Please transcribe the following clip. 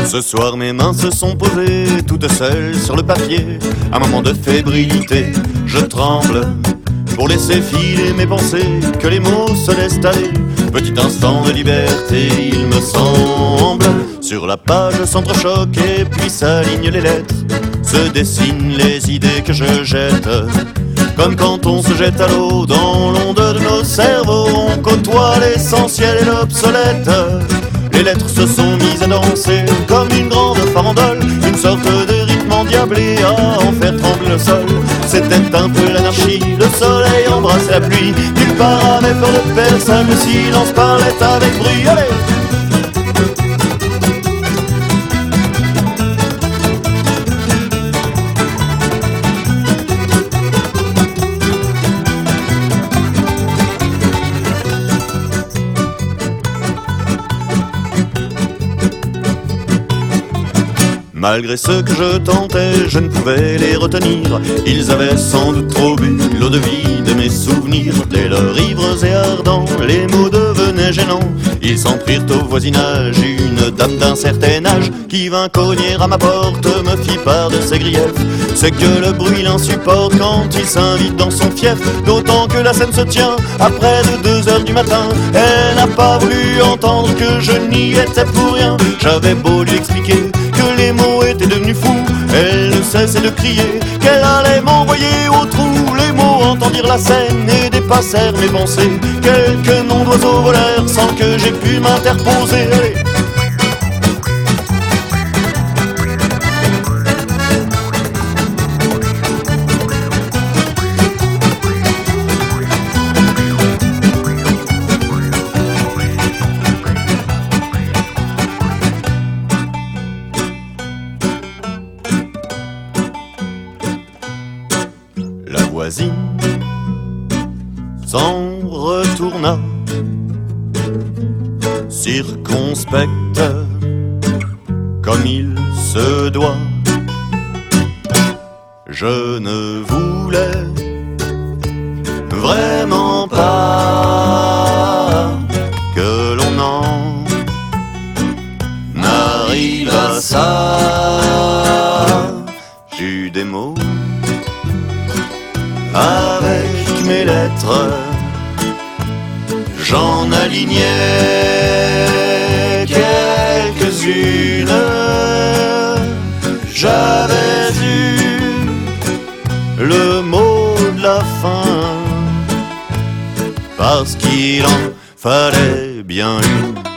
Ce soir mes mains se sont posées toutes seules sur le papier. Un moment de fébrilité, je tremble pour laisser filer mes pensées, que les mots se laissent aller. Petit instant de liberté, il me semble. Sur la page s'entrechoquent et puis s'alignent les lettres. Se dessinent les idées que je jette. Comme quand on se jette à l'eau dans l'onde de nos cerveaux, on côtoie l'essentiel et l'obsolète. Les lettres se sont mises à danser comme une grande farandole, une sorte de rythme endiablé à en faire trembler le sol. C'était un peu l'anarchie, le soleil embrassait la pluie. Nulle part avait peur de personne, le silence parlait avec bruit. Allez! Malgré ce que je tentais, je ne pouvais les retenir. Ils avaient sans doute trop bu l'eau de vie de mes souvenirs. Dès leurs ivres et ardents, les mots devenaient gênants. Ils s'en prirent au voisinage, une dame d'un certain âge qui vint cogner à ma porte, me fit part de ses griefs. C'est que le bruit l'insupporte quand il s'invite dans son fief. D'autant que la scène se tient à près de 2 heures du matin. Elle n'a pas voulu entendre que je n'y étais pour rien. J'avais beau lui expliquer que les mots étaient devenus fous, elle ne cessait de crier qu'elle allait m'envoyer au trou. Les mots entendirent la scène et dépassèrent mes pensées. Quelques noms d'oiseaux volèrent sans que j'aie pu m'interposer. Allez. La voisine s'en retourna, circonspecte comme il se doit. Je ne voulais vraiment pas que l'on en arrive à ça. J'eus des mots avec mes lettres, j'en alignais quelques-unes. J'avais eu le mot de la fin, parce qu'il en fallait bien une.